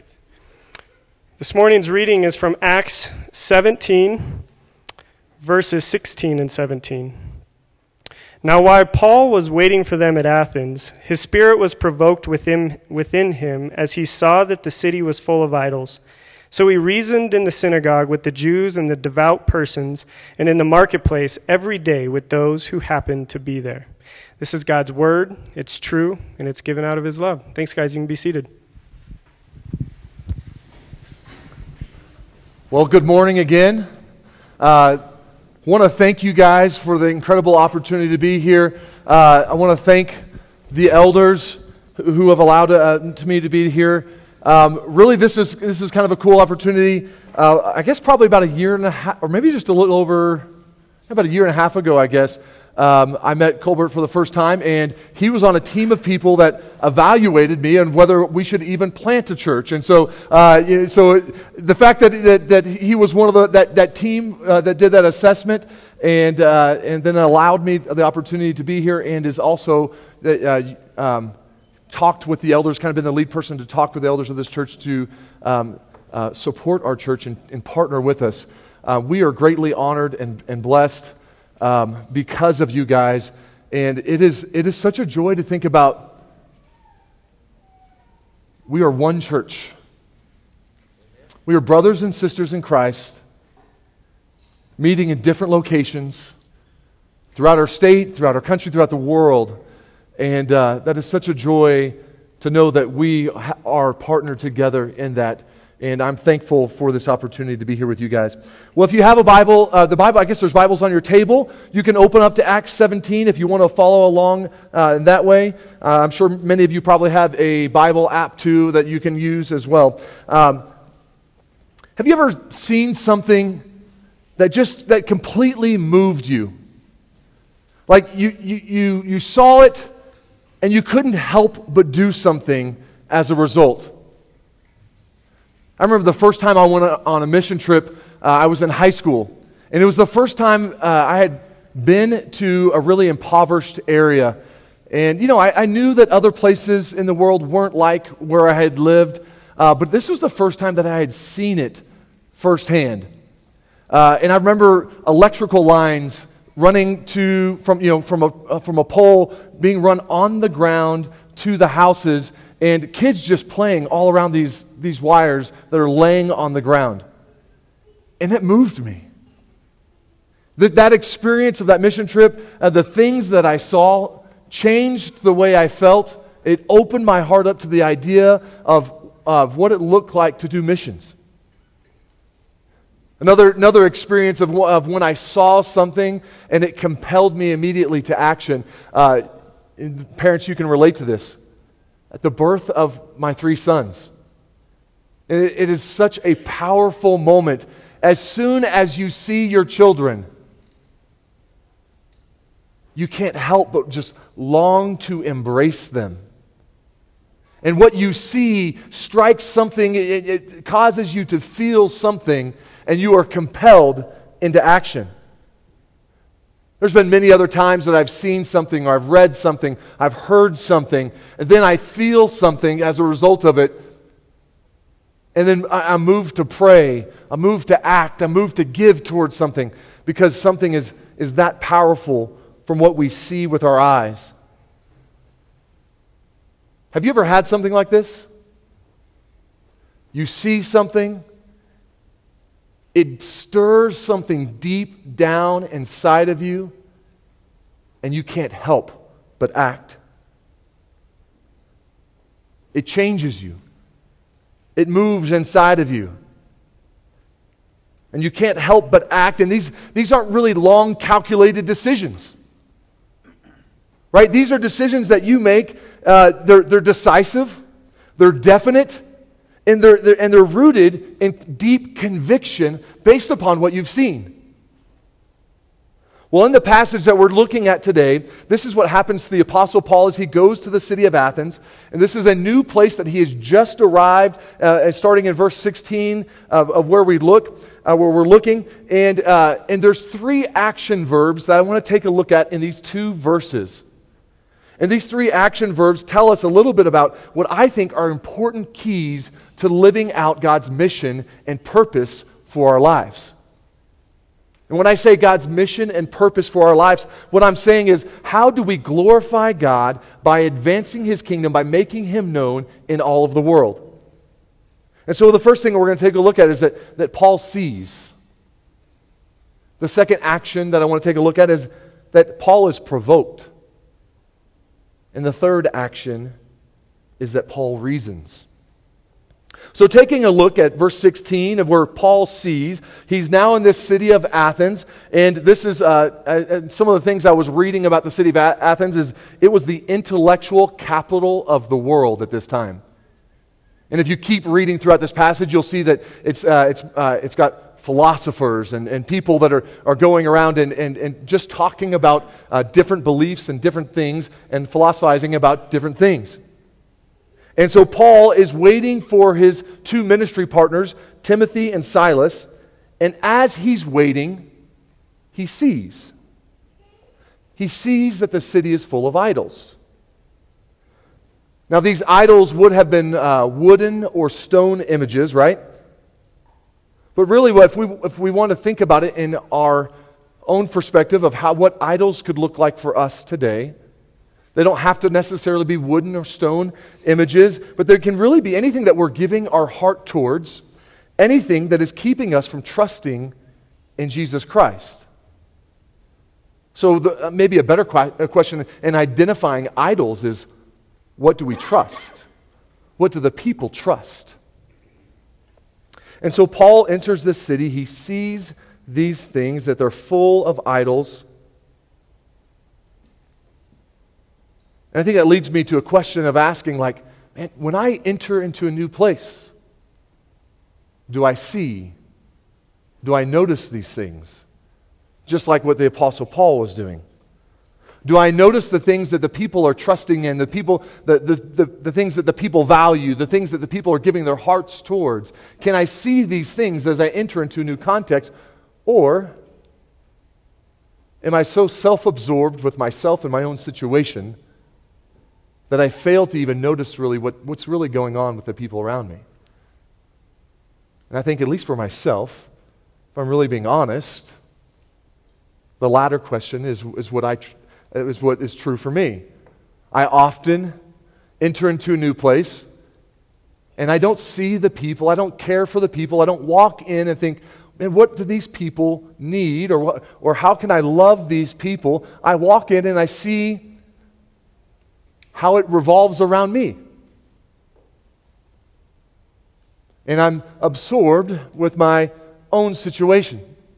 right. This morning's reading is from Acts 17, verses 16 and 17. Now while Paul was waiting for them at Athens, his spirit was provoked within him as he saw that the city was full of idols. So he reasoned in the synagogue with the Jews and the devout persons, and in the marketplace every day with those who happened to be there. This is God's word. It's true, and it's given out of his love. Thanks, guys. You can be seated. Well, good morning again. Want to thank you guys for the incredible opportunity to be here. I want to thank the elders who have allowed me to be here. Really, this is kind of a cool opportunity. I guess probably about a year and a half, or maybe just a little over, about a year and a half ago, I guess. I met Colbert for the first time, and he was on a team of people that evaluated me on whether we should even plant a church. And so, so the fact that he was one of that team that did that assessment, and then allowed me the opportunity to be here, and is also talked with the elders, kind of been the lead person to talk with the elders of this church to support our church and partner with us. We are greatly honored and blessed. Because of you guys, and it is such a joy to think about. We are one church. We are brothers and sisters in Christ, meeting in different locations throughout our state, throughout our country, throughout the world, and that is such a joy to know that we are partnered together in that. And I'm thankful for this opportunity to be here with you guys. Well, if you have a Bible, I guess there's Bibles on your table. You can open up to Acts 17 if you want to follow along in that way. I'm sure many of you probably have a Bible app too that you can use as well. Have you ever seen something that completely moved you? Like you saw it and you couldn't help but do something as a result. I remember the first time I went on a mission trip, I was in high school. And it was the first time I had been to a really impoverished area. And, I knew that other places in the world weren't like where I had lived. But this was the first time that I had seen it firsthand. And I remember electrical lines running from a pole being run on the ground to the houses, and kids just playing all around these wires that are laying on the ground. And it moved me. That experience of that mission trip, the things that I saw changed the way I felt. It opened my heart up to the idea of what it looked like to do missions. Another experience of when I saw something and it compelled me immediately to action. Parents, you can relate to this. At the birth of my 3 sons. It is such a powerful moment. As soon as you see your children, you can't help but just long to embrace them. And what you see strikes something, it causes you to feel something, and you are compelled into action. There's been many other times that I've seen something, or I've read something, I've heard something, and then I feel something as a result of it. And then I'm moved to pray, I'm moved to act, I'm moved to give towards something, because something is that powerful from what we see with our eyes. Have you ever had something like this? You see something, it stirs something deep down inside of you, and you can't help but act. It changes you. It moves inside of you. And you can't help but act, and these aren't really long calculated decisions. Right? These are decisions that you make. They're decisive, they're definite, and they're rooted in deep conviction based upon what you've seen. Well, in the passage that we're looking at today, this is what happens to the Apostle Paul as he goes to the city of Athens. And this is a new place that he has just arrived, starting in verse 16 of where we're looking. And there's 3 action verbs that I want to take a look at in these 2 verses. And these three action verbs tell us a little bit about what I think are important keys to living out God's mission and purpose for our lives. And when I say God's mission and purpose for our lives, what I'm saying is, how do we glorify God by advancing His kingdom, by making Him known in all of the world? And so the first thing we're going to take a look at is that Paul sees. The second action that I want to take a look at is that Paul is provoked. And the third action is that Paul reasons. So taking a look at verse 16 of where Paul sees, he's now in this city of Athens, and this is some of the things I was reading about the city of Athens is it was the intellectual capital of the world at this time. And if you keep reading throughout this passage, you'll see that it's got philosophers and people that are going around and just talking about different beliefs and different things and philosophizing about different things. And so Paul is waiting for his two ministry partners, Timothy and Silas, and as he's waiting, he sees. He sees that the city is full of idols. Now, these idols would have been wooden or stone images, right? But really, if we want to think about it in our own perspective of what idols could look like for us today, they don't have to necessarily be wooden or stone images, but there can really be anything that we're giving our heart towards, anything that is keeping us from trusting in Jesus Christ. So maybe a better question in identifying idols is, what do we trust? What do the people trust? And so Paul enters this city. He sees these things, that they're full of idols. And I think that leads me to a question of asking, like, man, when I enter into a new place, do I see? Do I notice these things? Just like what the Apostle Paul was doing. Do I notice the things that the people are trusting in, the things that the people value, the things that the people are giving their hearts towards? Can I see these things as I enter into a new context? Or am I so self-absorbed with myself and my own situation that I fail to even notice really what's really going on with the people around me? And I think, at least for myself, if I'm really being honest, the latter question is what is true for me. I often enter into a new place and I don't see the people, I don't care for the people, I don't walk in and think, man, what do these people need, or how can I love these people? I walk in and I see how it revolves around me. And I'm absorbed with my own situation,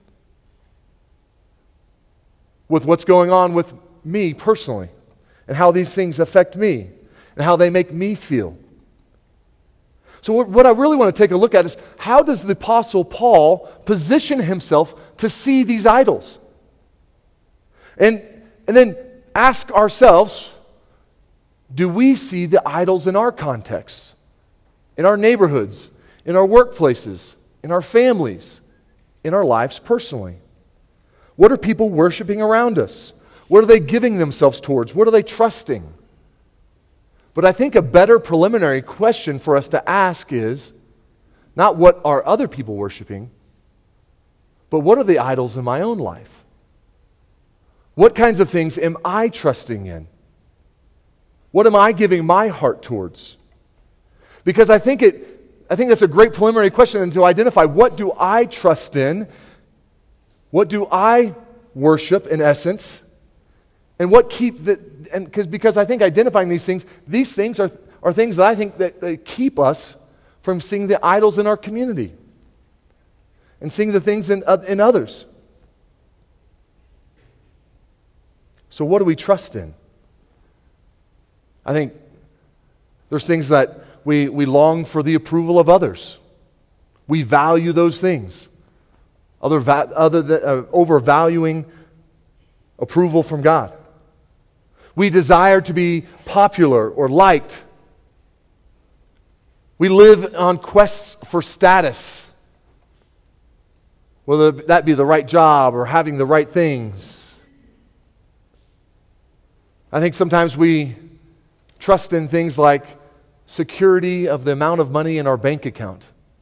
with what's going on with me personally, and how these things affect me, and how they make me feel. So what I really want to take a look at is, how does the Apostle Paul position himself to see these idols? And then ask ourselves, do we see the idols in our contexts, in our neighborhoods, in our workplaces, in our families, in our lives personally? What are people worshiping around us? What are they giving themselves towards? What are they trusting? But I think a better preliminary question for us to ask is not what are other people worshiping, but what are the idols in my own life? What kinds of things am I trusting in? What am I giving my heart towards? Because I think that's a great preliminary question to identify, what do I trust in? What do I worship in essence? And what keeps because I think identifying these things are things that I think that keep us from seeing the idols in our community and seeing the things in others. So what do we trust in? I think there's things that we long for the approval of others. We value those things, overvaluing approval from God. We desire to be popular or liked. We live on quests for status, whether that be the right job or having the right things. I think sometimes we trust in things like security of the amount of money in our bank account.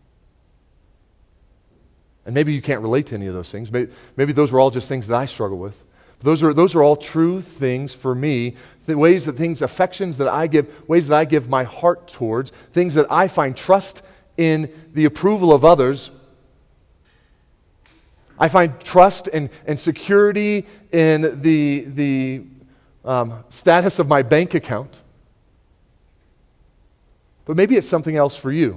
And maybe you can't relate to any of those things. Maybe those were all just things that I struggle with. Those are all true things for me, affections that I give, ways that I give my heart towards, things that I find trust in the approval of others. I find trust and security in the status of my bank account. But maybe it's something else for you.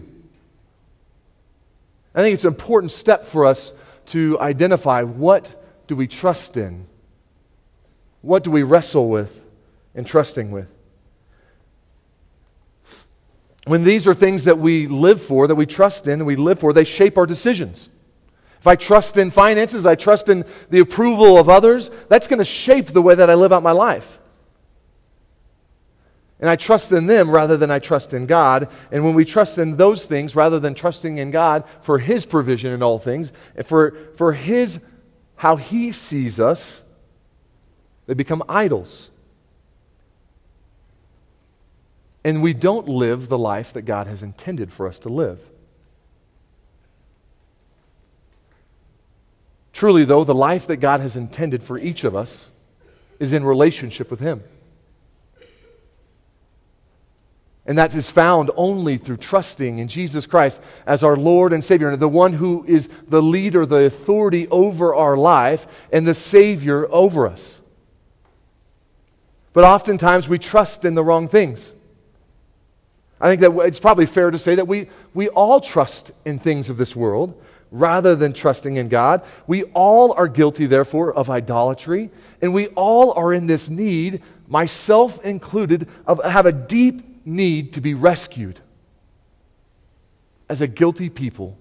I think it's an important step for us to identify, what do we trust in? What do we wrestle with and trusting with? When these are things that we live for, that we trust in, and we live for, they shape our decisions. If I trust in finances, I trust in the approval of others, that's going to shape the way that I live out my life. And I trust in them rather than I trust in God. And when we trust in those things rather than trusting in God for His provision in all things, and for His, how He sees us, they become idols. And we don't live the life that God has intended for us to live. Truly, though, the life that God has intended for each of us is in relationship with Him. And that is found only through trusting in Jesus Christ as our Lord and Savior, and the one who is the leader, the authority over our life, and the Savior over us. But oftentimes we trust in the wrong things. I think that it's probably fair to say that we all trust in things of this world rather than trusting in God. We all are guilty, therefore, of idolatry, and we all are in this need, myself included, have a deep need to be rescued as a guilty people.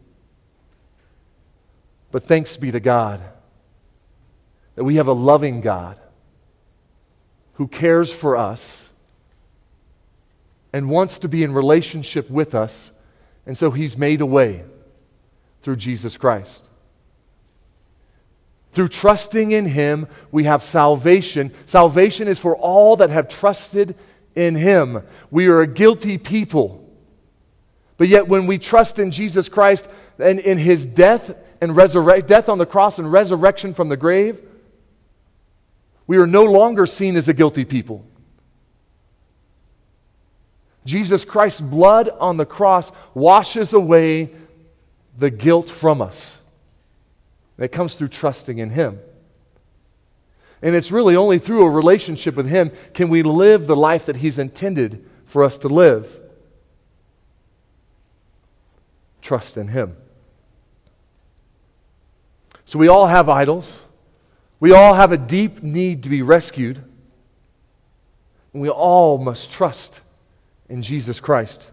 But thanks be to God that we have a loving God who cares for us and wants to be in relationship with us, and so He's made a way through Jesus Christ. Through trusting in Him, we have salvation. Salvation is for all that have trusted in Him. We are a guilty people. But yet when we trust in Jesus Christ and in His death and death on the cross and resurrection from the grave, we are no longer seen as a guilty people. Jesus Christ's blood on the cross washes away the guilt from us. And it comes through trusting in Him. And it's really only through a relationship with Him can we live the life that He's intended for us to live. Trust in Him. So we all have idols. We all have a deep need to be rescued. And we all must trust in Jesus Christ.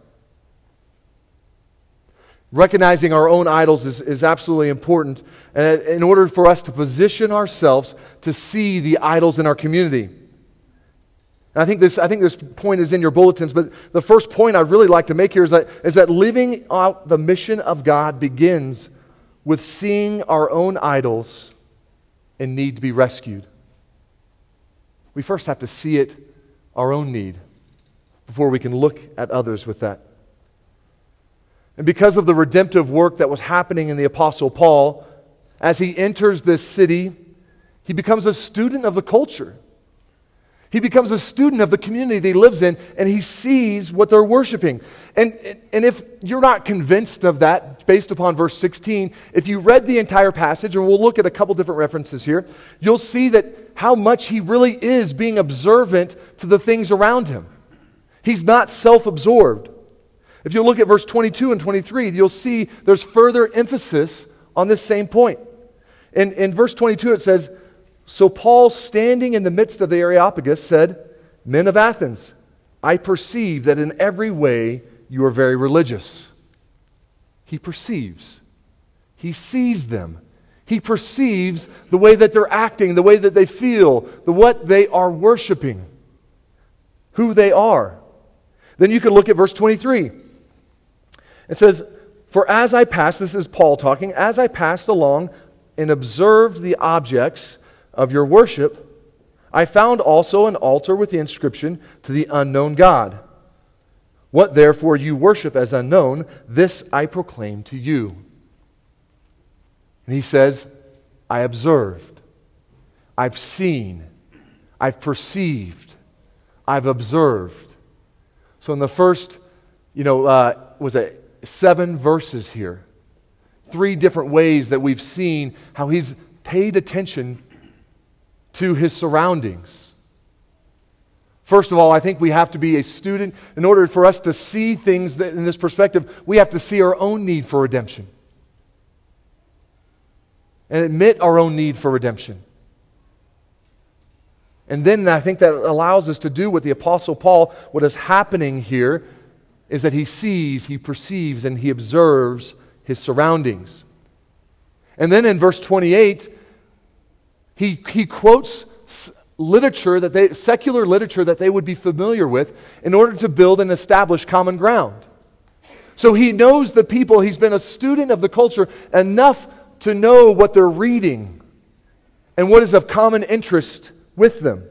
Recognizing our own idols is absolutely important in order for us to position ourselves to see the idols in our community. And I think this point is in your bulletins, but the first point I'd really like to make here is that living out the mission of God begins with seeing our own idols in need to be rescued. We first have to see it, our own need, before we can look at others with that. And because of the redemptive work that was happening in the Apostle Paul, as he enters this city, he becomes a student of the culture. He becomes a student of the community that he lives in, and he sees what they're worshiping. And if you're not convinced of that, based upon verse 16, if you read the entire passage, and we'll look at a couple different references here, you'll see that how much he really is being observant to the things around him. He's not self-absorbed. If you look at verse 22 and 23, you'll see there's further emphasis on this same point. In verse 22 it says, "So Paul, standing in the midst of the Areopagus, said, 'Men of Athens, I perceive that in every way you are very religious.'" He perceives. He sees them. He perceives the way that they're acting, the way that they feel, what they are worshiping, who they are. Then you can look at verse 23. It says, "For as I passed," this is Paul talking, "as I passed along and observed the objects of your worship, I found also an altar with the inscription, to the unknown God. What therefore you worship as unknown, this I proclaim to you. And he says, I observed, I've seen, I've perceived, I've observed. So in the first, was it 7 verses here? 3 different ways that we've seen how he's paid attention to his surroundings. First of all, I think we have to be a student. In order for us to see things in this perspective, we have to see our own need for redemption. And admit our own need for redemption. And then I think that allows us to do what the Apostle Paul, what is happening here, is that he sees, he perceives, and he observes his surroundings. And then in verse 28, he quotes secular literature that they would be familiar with in order to build and establish common ground. So he knows the people, he's been a student of the culture enough to know what they're reading and what is of common interest with them.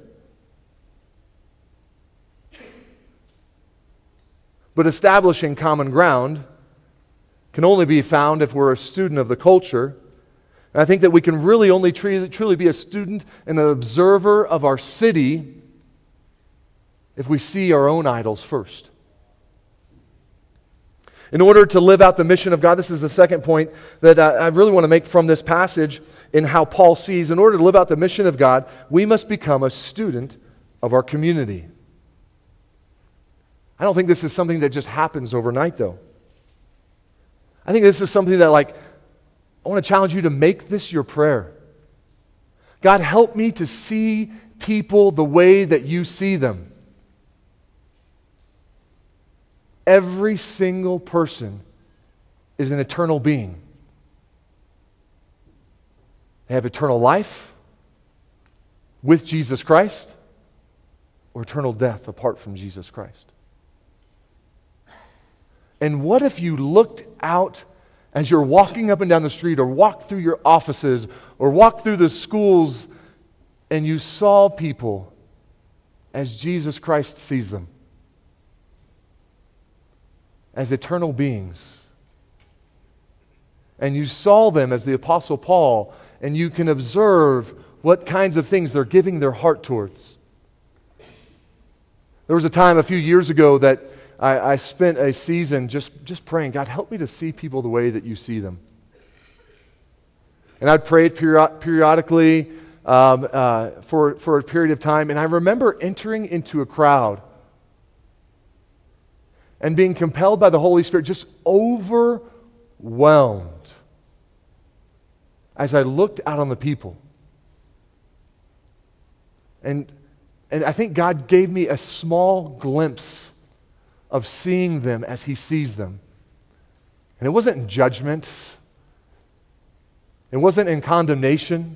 But establishing common ground can only be found if we're a student of the culture. And I think that we can really only truly be a student and an observer of our city if we see our own idols first. In order to live out the mission of God, this is the second point that I really want to make from this passage in how Paul sees. In order to live out the mission of God, we must become a student of our community. I don't think this is something that just happens overnight, though. I think this is something that, I want to challenge you to make this your prayer. God, help me to see people the way that you see them. Every single person is an eternal being. They have eternal life with Jesus Christ or eternal death apart from Jesus Christ. And what if you looked out as you're walking up and down the street or walked through your offices or walked through the schools and you saw people as Jesus Christ sees them? As eternal beings. And you saw them as the Apostle Paul, and you can observe what kinds of things they're giving their heart towards. There was a time a few years ago that I spent a season just praying, God, help me to see people the way that you see them. And I'd prayed periodically for a period of time, and I remember entering into a crowd and being compelled by the Holy Spirit, just overwhelmed as I looked out on the people. And I think God gave me a small glimpse of seeing them as He sees them. And it wasn't in judgment. It wasn't in condemnation.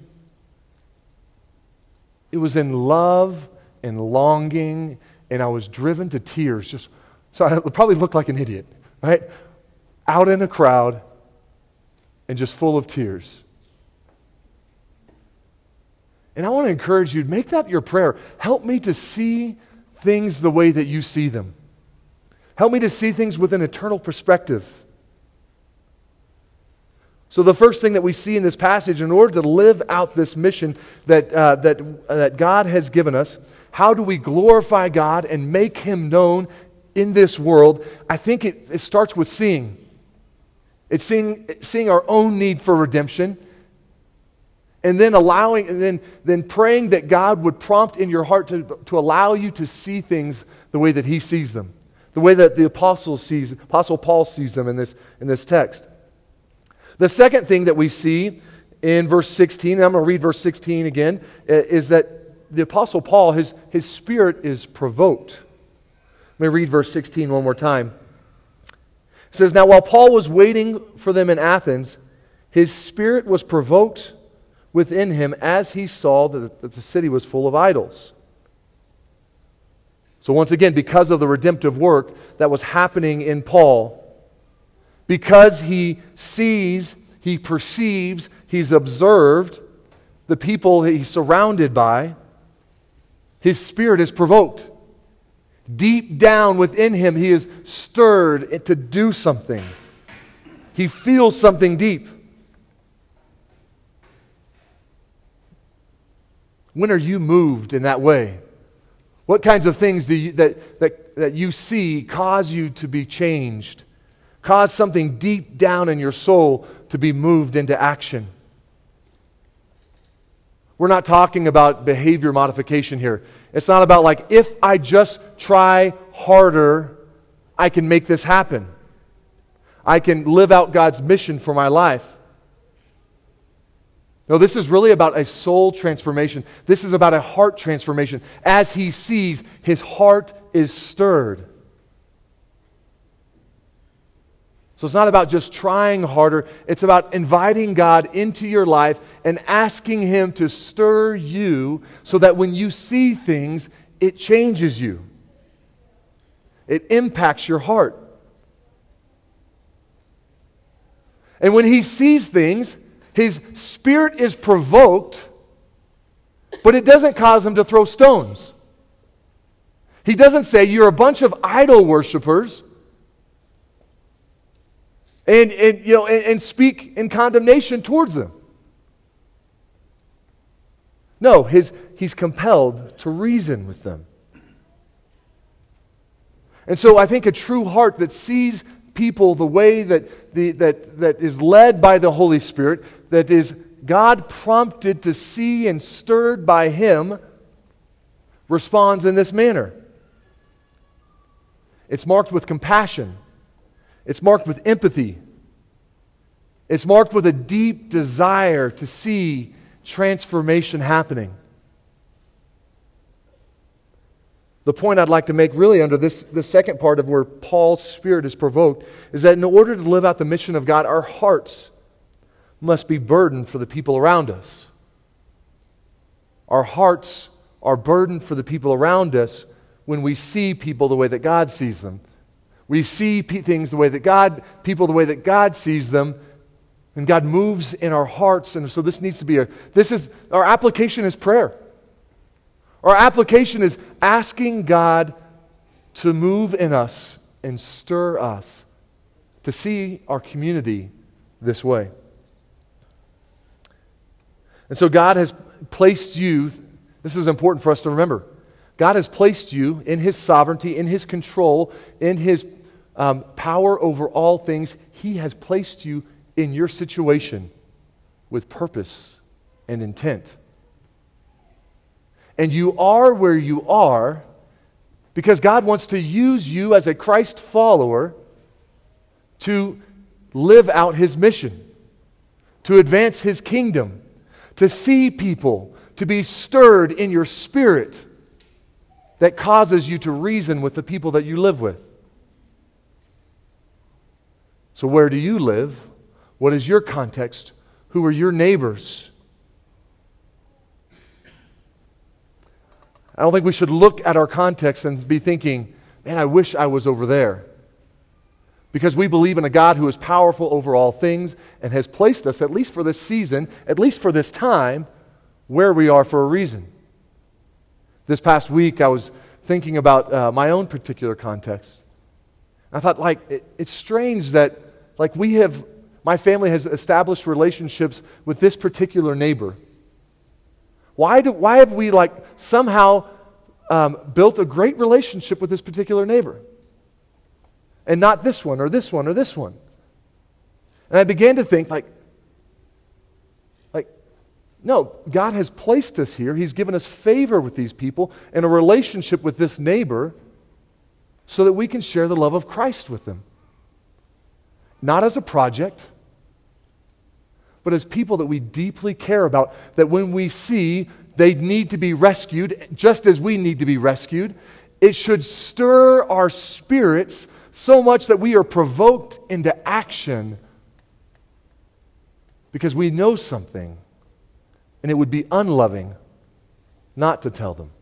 It was in love and longing, and I was driven to tears. So I probably looked like an idiot, right? Out in a crowd and just full of tears. And I want to encourage you, make that your prayer. Help me to see things the way that you see them. Help me to see things with an eternal perspective. So the first thing that we see in this passage, in order to live out this mission that God has given us, how do we glorify God and make Him known in this world? I think it starts with seeing. It's seeing our own need for redemption, and then then praying that God would prompt in your heart to allow you to see things the way that He sees them, the way that the Apostle Paul sees them in this text. The second thing that we see in verse 16, and I'm going to read verse 16 again, is that the Apostle Paul, his spirit is provoked. Let me read verse 16 one more time. It says, "Now while Paul was waiting for them in Athens, his spirit was provoked within him as he saw that the city was full of idols." So once again, because of the redemptive work that was happening in Paul, because he sees, he perceives, he's observed the people that he's surrounded by, His spirit is provoked. Deep down within him, he is stirred to do something. He feels something deep. When are you moved in that way? What kinds of things that you see cause you to be changed? Cause something deep down in your soul to be moved into action? We're not talking about behavior modification here. It's not about like, if I just try harder, I can make this happen. I can live out God's mission for my life. No, this is really about a soul transformation. This is about a heart transformation. As he sees, his heart is stirred. So it's not about just trying harder. It's about inviting God into your life and asking Him to stir you so that when you see things, it changes you. It impacts your heart. And when He sees things, His spirit is provoked, but it doesn't cause Him to throw stones. He doesn't say, you're a bunch of idol worshipers, and speak in condemnation towards them. No, he's compelled to reason with them. And so I think a true heart that sees people the way that is led by the Holy Spirit, that is God prompted to see and stirred by Him, responds in this manner. It's marked with compassion. It's marked with empathy. It's marked with a deep desire to see transformation happening. The point I'd like to make really under this second part of where Paul's spirit is provoked is that in order to live out the mission of God, our hearts must be burdened for the people around us. Our hearts are burdened for the people around us when we see people the way that God sees them. We see things the way that people the way that God sees them, and God moves in our hearts. And so this needs to be our application is prayer. Our application is asking God to move in us and stir us to see our community this way. And so God has placed you, this is important for us to remember, God has placed you in His sovereignty, in His control, in His power over all things. He has placed you in your situation with purpose and intent. And you are where you are because God wants to use you as a Christ follower to live out His mission, to advance His kingdom, to see people, to be stirred in your spirit that causes you to reason with the people that you live with. So where do you live? What is your context? Who are your neighbors? I don't think we should look at our context and be thinking, man, I wish I was over there. Because we believe in a God who is powerful over all things and has placed us, at least for this season, at least for this time, where we are for a reason. This past week, I was thinking about my own particular context. I thought, it's strange that, my family has established relationships with this particular neighbor. Why have we somehow built a great relationship with this particular neighbor? And not this one or this one or this one. And I began to think no, God has placed us here. He's given us favor with these people and a relationship with this neighbor so that we can share the love of Christ with them. Not as a project, but as people that we deeply care about, that when we see they need to be rescued, just as we need to be rescued, it should stir our spirits so much that we are provoked into action because we know something, and it would be unloving not to tell them.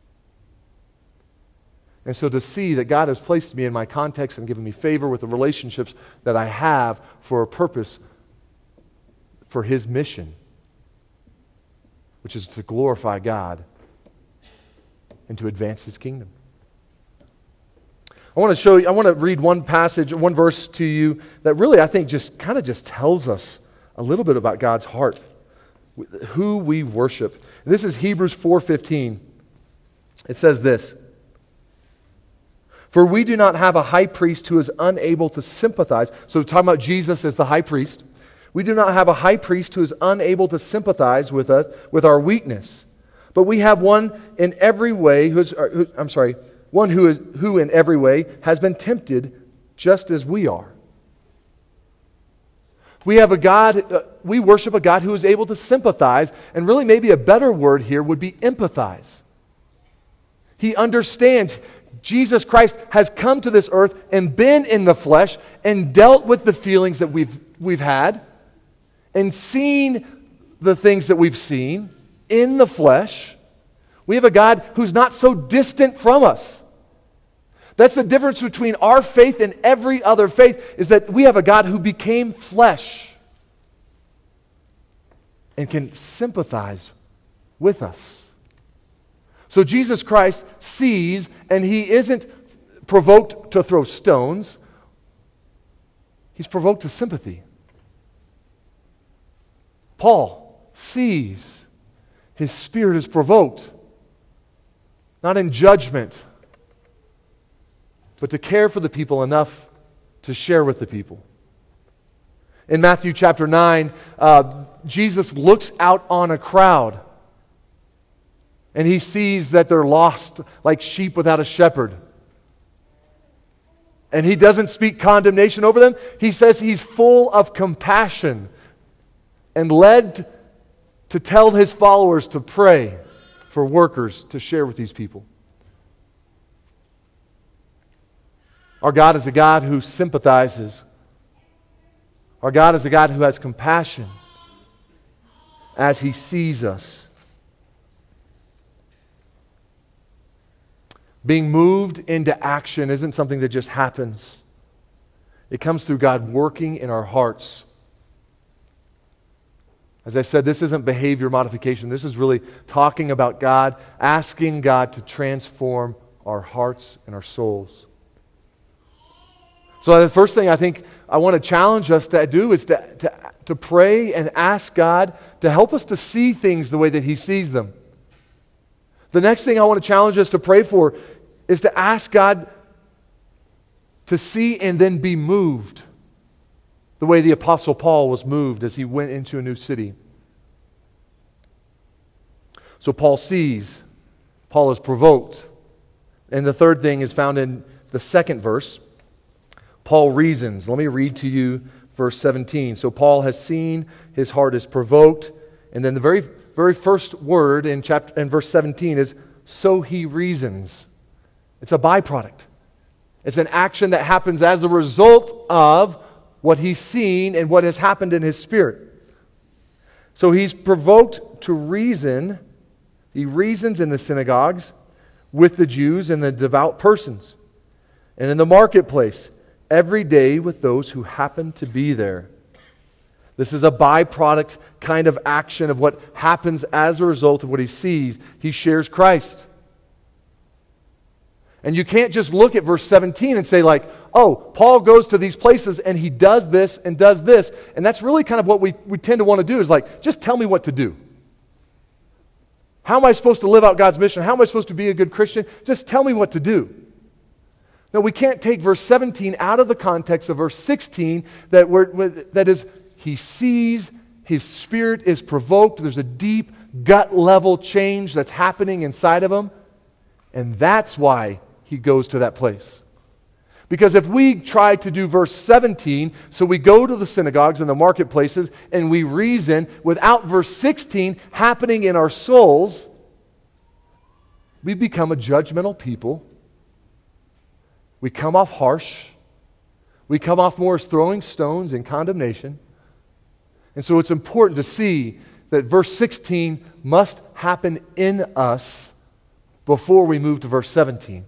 And so to see that God has placed me in my context and given me favor with the relationships that I have for a purpose, for His mission, which is to glorify God, and to advance His kingdom. I want to read one passage, one verse to you that really I think just tells us a little bit about God's heart, who we worship. This is Hebrews 4:15. It says this: "For we do not have a high priest who is unable to sympathize." So talking about Jesus as the high priest. "We do not have a high priest who is unable to sympathize with us, with our weakness. But we have one in every way who in every way has been tempted just as we are." We have a God, we worship a God who is able to sympathize, and really maybe a better word here would be empathize. He understands Jesus Christ has come to this earth and been in the flesh and dealt with the feelings that we've had and seen the things that we've seen in the flesh. We have a God who's not so distant from us. That's the difference between our faith and every other faith, is that we have a God who became flesh and can sympathize with us. So Jesus Christ sees, and He isn't provoked to throw stones. He's provoked to sympathy. Paul sees. His spirit is provoked, not in judgment, but to care for the people enough to share with the people. In Matthew chapter 9, Jesus looks out on a crowd, and He sees that they're lost like sheep without a shepherd. And He doesn't speak condemnation over them. He says He's full of compassion and led to tell His followers to pray for workers to share with these people. Our God is a God who sympathizes. Our God is a God who has compassion as He sees us. Being moved into action isn't something that just happens. It comes through God working in our hearts. As I said, this isn't behavior modification. This is really talking about God, asking God to transform our hearts and our souls. So the first thing I think I want to challenge us to do is to pray and ask God to help us to see things the way that He sees them. The next thing I want to challenge us to pray for is to ask God to see and then be moved the way the Apostle Paul was moved as he went into a new city. So Paul sees, Paul is provoked. And the third thing is found in the second verse. Paul reasons. Let me read to you verse 17. So Paul has seen, his heart is provoked. And then the very first word in verse 17 is, so he reasons. It's a byproduct. It's an action that happens as a result of what he's seen and what has happened in his spirit. So he's provoked to reason. He reasons in the synagogues with the Jews and the devout persons, and in the marketplace every day with those who happen to be there. This is a byproduct kind of action of what happens as a result of what he sees. He shares Christ. And you can't just look at verse 17 and say like, oh, Paul goes to these places and he does this and does this. And that's really kind of what we tend to want to do, is like, just tell me what to do. How am I supposed to live out God's mission? How am I supposed to be a good Christian? Just tell me what to do. No, we can't take verse 17 out of the context of verse 16 that is, he sees, his spirit is provoked, there's a deep gut level change that's happening inside of him, and that's why he goes to that place. Because if we try to do verse 17, so we go to the synagogues and the marketplaces and we reason without verse 16 happening in our souls, we become a judgmental people. We come off harsh. We come off more as throwing stones in condemnation. And so it's important to see that verse 16 must happen in us before we move to verse 17.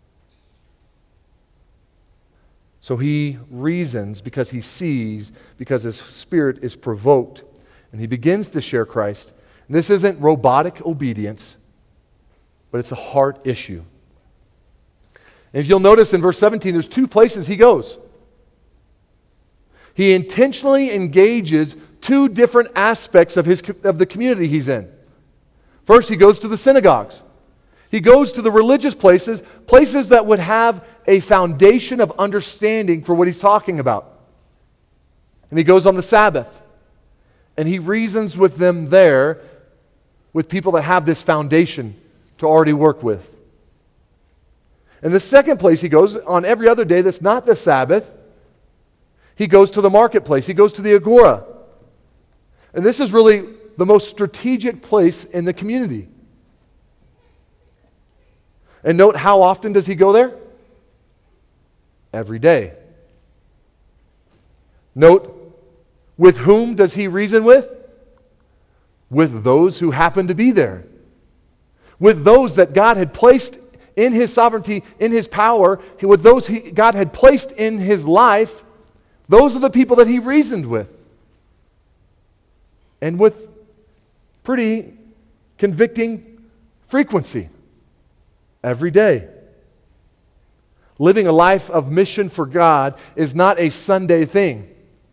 So he reasons because he sees, because his spirit is provoked, and he begins to share Christ. And this isn't robotic obedience. but it's a heart issue. And if you'll notice in verse 17, there's two places he goes. He intentionally engages two different aspects of the community he's in. First, he goes to the synagogues. He goes to the religious places that would have a foundation of understanding for what he's talking about. And he goes on the Sabbath. And he reasons with them there, with people that have this foundation to already work with. And the second place he goes, on every other day that's not the Sabbath, he goes to the marketplace. He goes to the agora. And this is really the most strategic place in the community. And note, how often does he go there? Every day. Note, with whom does he reason with? With those who happen to be there. With those that God had placed in His sovereignty, in His power, with those God had placed in His life. Those are the people that he reasoned with. And with pretty convicting frequency. Every day. Living a life of mission for God is not a Sunday thing.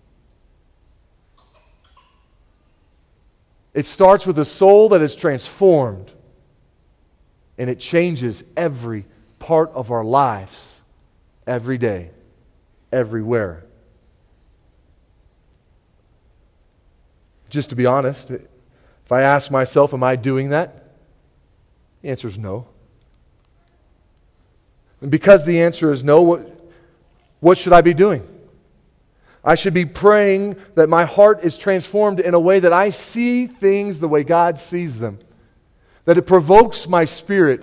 It starts with a soul that is transformed. And it changes every part of our lives. Every day. Everywhere. Just to be honest, if I ask myself, am I doing that? The answer is no. And because the answer is no, what should I be doing? I should be praying that my heart is transformed in a way that I see things the way God sees them. That it provokes my spirit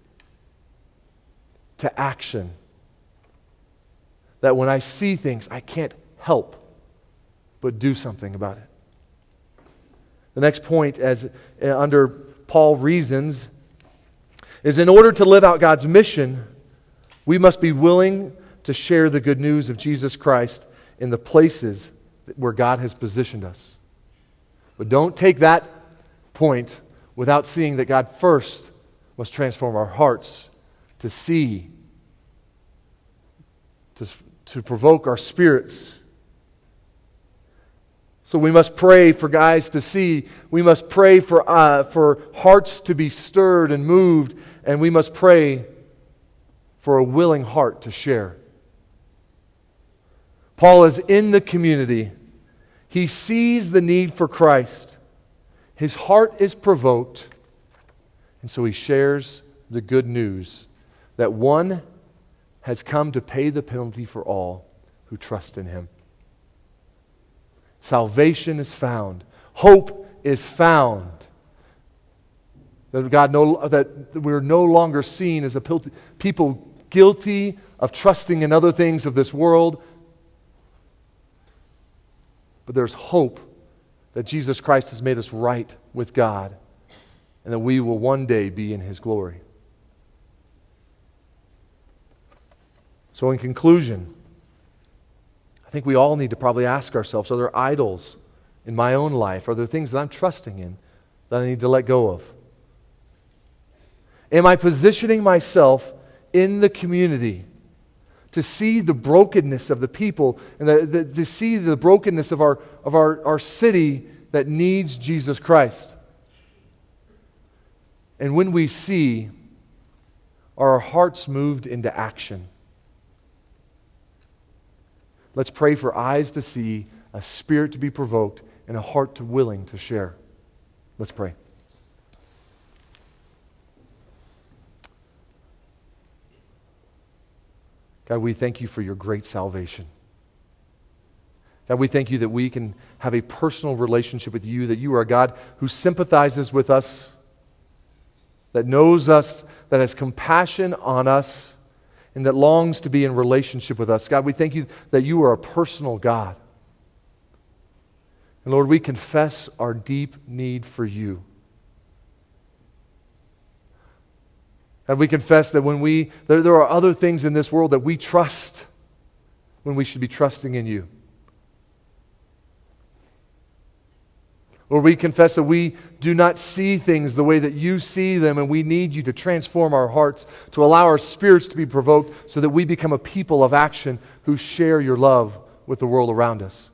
to action. That when I see things, I can't help but do something about it. The next point, as under Paul reasons, is in order to live out God's mission, we must be willing to share the good news of Jesus Christ in the places where God has positioned us. But don't take that point without seeing that God first must transform our hearts to see, to provoke our spirits. So we must pray for guys to see. We must pray for hearts to be stirred and moved. And we must pray for a willing heart to share. Paul is in the community. He sees the need for Christ. His heart is provoked. And so he shares the good news that one has come to pay the penalty for all who trust in Him. Salvation is found. Hope is found. That we're no longer seen as a people guilty of trusting in other things of this world. But there's hope that Jesus Christ has made us right with God and that we will one day be in His glory. So in conclusion, I think we all need to probably ask ourselves, are there idols in my own life? Are there things that I'm trusting in that I need to let go of? Am I positioning myself in the community to see the brokenness of the people and to see the brokenness of our city that needs Jesus Christ? And when we see, are our hearts moved into action? Let's pray for eyes to see, a spirit to be provoked, and a heart to willing to share. Let's pray. God, we thank You for Your great salvation. God, we thank You that we can have a personal relationship with You, that You are a God who sympathizes with us, that knows us, that has compassion on us, and that longs to be in relationship with us. God, we thank You that You are a personal God. And Lord, we confess our deep need for You. And we confess that when there are other things in this world that we trust when we should be trusting in You. Lord, we confess that we do not see things the way that you see them, and we need you to transform our hearts, to allow our spirits to be provoked so that we become a people of action who share your love with the world around us.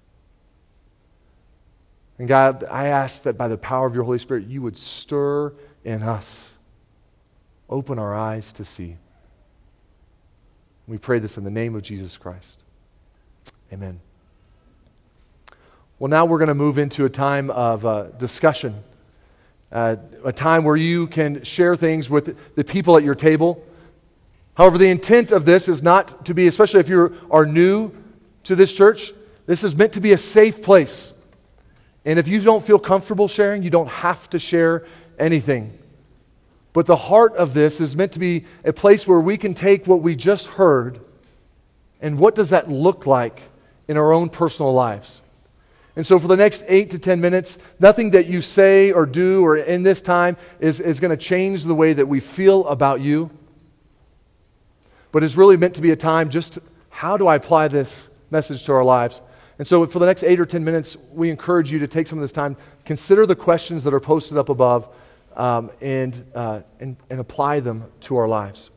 And God, I ask that by the power of your Holy Spirit, you would stir in us. Open our eyes to see. We pray this in the name of Jesus Christ. Amen. Well, now we're going to move into a time of discussion, a time where you can share things with the people at your table. However, the intent of this is not to be, especially if you are new to this church, this is meant to be a safe place. And if you don't feel comfortable sharing, you don't have to share anything. But the heart of this is meant to be a place where we can take what we just heard and what does that look like in our own personal lives. And so for the next 8 to 10 minutes, nothing that you say or do or in this time is going to change the way that we feel about you. But it's really meant to be a time just how do I apply this message to our lives? And so for the next 8 or 10 minutes, we encourage you to take some of this time, consider the questions that are posted up above, and apply them to our lives.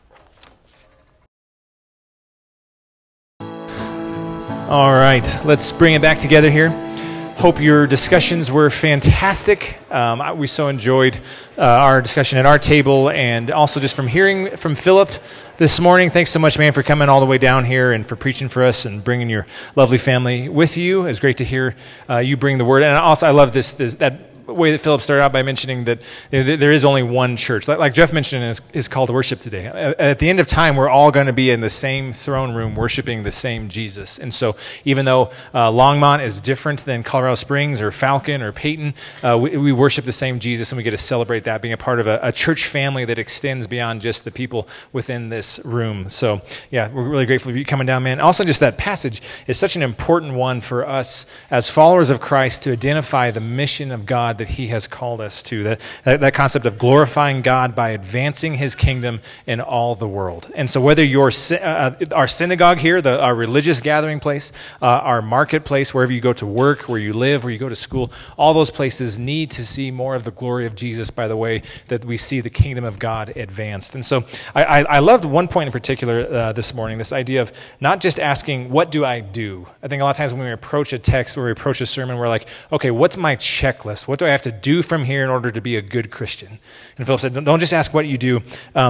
All right, let's bring it back together here. Hope your discussions were fantastic. We so enjoyed our discussion at our table, and also just from hearing from Philip this morning. Thanks so much, man, for coming all the way down here and for preaching for us and bringing your lovely family with you. It's great to hear you bring the word. And also, I love that way that Philip started out by mentioning that there is only one church. Like Jeff mentioned in his call to worship today, at the end of time, we're all going to be in the same throne room worshiping the same Jesus. And so even though Longmont is different than Colorado Springs or Falcon or Peyton, we worship the same Jesus, and we get to celebrate that, being a part of a church family that extends beyond just the people within this room. So yeah, we're really grateful for you coming down, man. Also, just that passage is such an important one for us as followers of Christ to identify the mission of God that he has called us to, that concept of glorifying God by advancing his kingdom in all the world. And so whether you're our synagogue here, our religious gathering place, our marketplace, wherever you go to work, where you live, where you go to school, all those places need to see more of the glory of Jesus by the way that we see the kingdom of God advanced. And so I loved one point in particular this morning, this idea of not just asking, what do I do? I think a lot of times when we approach a text, when we approach a sermon, we're like, okay, what's my checklist? What do I have to do from here in order to be a good Christian? And Philip said, don't just ask what you do,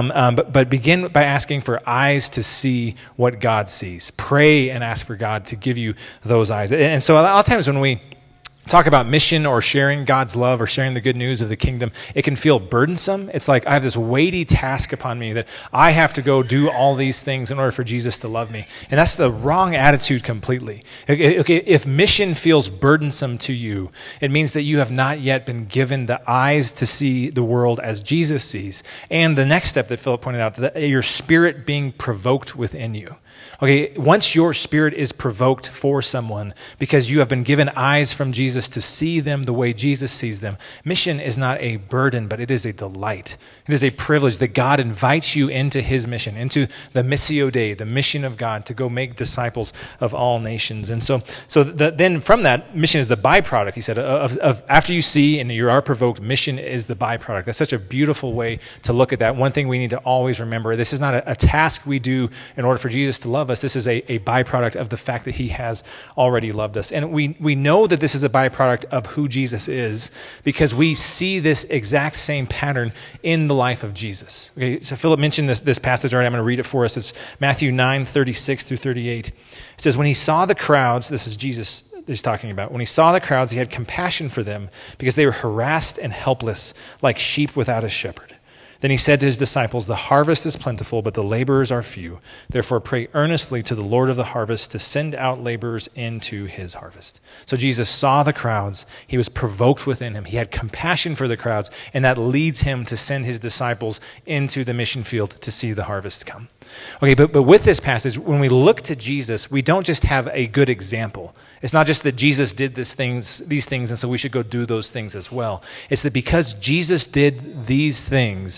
but begin by asking for eyes to see what God sees. Pray and ask for God to give you those eyes. And so a lot of times when we talk about mission or sharing God's love or sharing the good news of the kingdom, it can feel burdensome. It's like I have this weighty task upon me that I have to go do all these things in order for Jesus to love me. And that's the wrong attitude completely. Okay, if mission feels burdensome to you, it means that you have not yet been given the eyes to see the world as Jesus sees. And the next step that Philip pointed out, that your spirit being provoked within you. Okay, once your spirit is provoked for someone because you have been given eyes from Jesus to see them the way Jesus sees them, mission is not a burden, but it is a delight. It is a privilege that God invites you into his mission, into the Missio Dei, the mission of God to go make disciples of all nations. And then from that, mission is the byproduct, he said, of after you see and you are provoked, mission is the byproduct. That's such a beautiful way to look at that. One thing we need to always remember, this is not a task we do in order for Jesus to love us. This is a byproduct of the fact that he has already loved us. And we know that this is a byproduct of who Jesus is because we see this exact same pattern in the life of Jesus. Okay, so Philip mentioned this passage already. I'm going to read it for us. It's Matthew 9:36 through 38. It says, when he saw the crowds, this is Jesus he's talking about, when he saw the crowds, he had compassion for them because they were harassed and helpless like sheep without a shepherd. Then he said to his disciples, the harvest is plentiful, but the laborers are few. Therefore pray earnestly to the Lord of the harvest to send out laborers into his harvest. So Jesus saw the crowds. He was provoked within him. He had compassion for the crowds, and that leads him to send his disciples into the mission field to see the harvest come. Okay, but with this passage, when we look to Jesus, we don't just have a good example. It's not just that Jesus did these things, and so we should go do those things as well. It's that because Jesus did these things,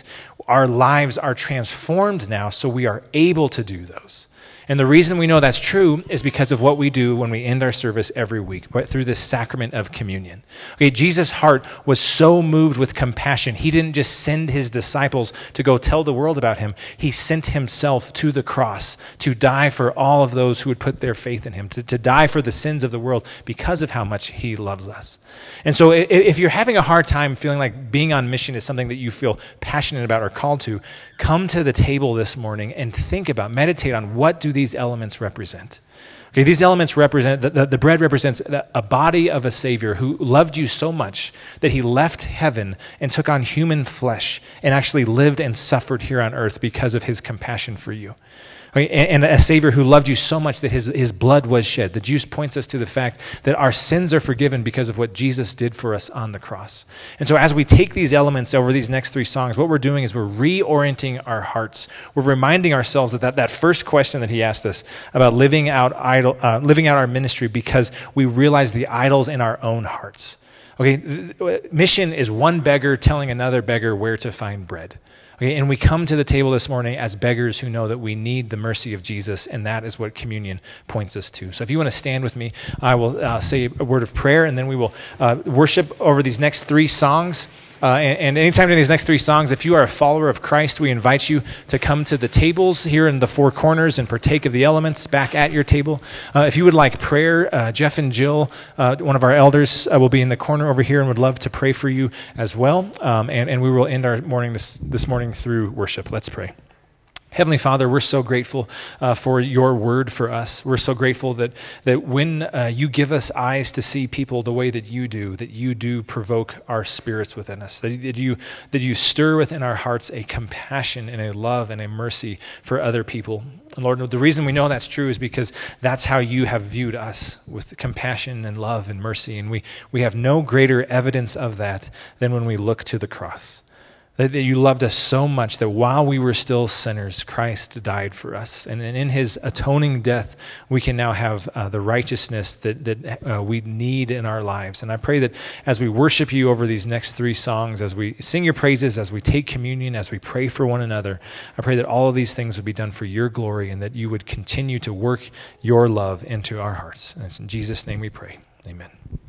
our lives are transformed now, so we are able to do those. And the reason we know that's true is because of what we do when we end our service every week, but through this sacrament of communion. Okay, Jesus' heart was so moved with compassion. He didn't just send his disciples to go tell the world about him. He sent himself to the cross to die for all of those who would put their faith in him, to die for the sins of the world because of how much he loves us. And so if you're having a hard time feeling like being on mission is something that you feel passionate about or called to, come to the table this morning and think about, meditate on what do these elements represent. Okay, these elements represent, the bread represents a body of a Savior who loved you so much that he left heaven and took on human flesh and actually lived and suffered here on earth because of his compassion for you. Okay, and a Savior who loved you so much that his blood was shed. The juice points us to the fact that our sins are forgiven because of what Jesus did for us on the cross. And so as we take these elements over these next three songs, what we're doing is we're reorienting our hearts. We're reminding ourselves that first question that he asked us about living out our ministry because we realize the idols in our own hearts. Okay, mission is one beggar telling another beggar where to find bread. Okay, and we come to the table this morning as beggars who know that we need the mercy of Jesus, and that is what communion points us to. So if you want to stand with me, I will say a word of prayer, and then we will worship over these next three songs. And anytime during these next three songs, if you are a follower of Christ, we invite you to come to the tables here in the four corners and partake of the elements back at your table. If you would like prayer, Jeff and Jill, one of our elders, will be in the corner over here and would love to pray for you as well. And we will end our morning this morning through worship. Let's pray. Heavenly Father, we're so grateful for your word for us. We're so grateful that when you give us eyes to see people the way that you do provoke our spirits within us, that you stir within our hearts a compassion and a love and a mercy for other people. And Lord, the reason we know that's true is because that's how you have viewed us, with compassion and love and mercy. And we have no greater evidence of that than when we look to the cross. That you loved us so much that while we were still sinners, Christ died for us. And in his atoning death, we can now have the righteousness that we need in our lives. And I pray that as we worship you over these next three songs, as we sing your praises, as we take communion, as we pray for one another, I pray that all of these things would be done for your glory and that you would continue to work your love into our hearts. And it's in Jesus' name we pray. Amen.